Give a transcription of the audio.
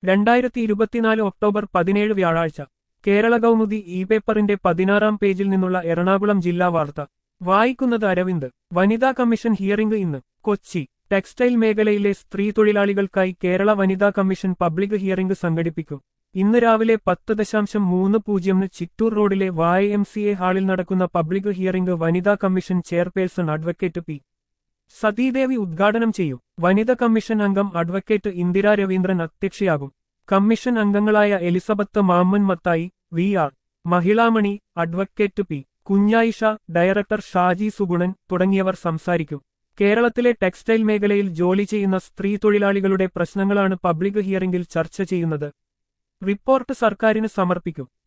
2024 October 17 വ്യാഴാഴ്ച Kerala Kaumudi E പേപ്പറിന്റെ 16-ാം പേജിൽ നിന്നുള്ള എറണാകുളം ജില്ലാ വാർത്ത വായിക്കുന്നത് അരവിന്ദ്. വനിതാ കമ്മീഷൻ ഹിയറിംഗ് ഇന്ന്. കൊച്ചി. ടെക്സ്റ്റൈൽ മേഖലയിലെ സ്ത്രീ തൊഴിലാളികൾക്കായി കേരള വനിതാ കമ്മീഷൻ പബ്ലിക് ഹിയറിംഗ് സംഘടിപ്പിക്കും. ഇന്ന് രാവിലെ 10:30 ചിറ്റൂർ റോഡിലെ YMCA ഹാളിൽ നടക്കുന്ന പബ്ലിക് ഹിയറിംഗ് വനിതാ commission chairperson advocate P. Sathidevi ഉദ്ഘാടനം ചെയ്യും. വനിതാ കമ്മീഷൻ അംഗം അഡ്വക്കേറ്റ് ഇന്ദിരാ രവീന്ദ്രൻ അധ്യക്ഷയാകും. കമ്മീഷൻ അംഗങ്ങളായ Elizabeth Mammen Mathai, VR Mahilamani, advocate P. Kunjayisha, director Shaji Sugunan തുടങ്ങിയവർ സംസാരിക്കും. കേരളത്തിലെ ടെക്സ്റ്റൈൽ മേഖലയിൽ ജോലി ചെയ്യുന്ന സ്ത്രീ തൊഴിലാളികളുടെ പ്രശ്നങ്ങളാണ് പബ്ലിക് ഹിയറിംഗിൽ ചർച്ച ചെയ്യുന്നത്. റിപ്പോർട്ട് സർക്കാരിന് സമർപ്പിക്കും.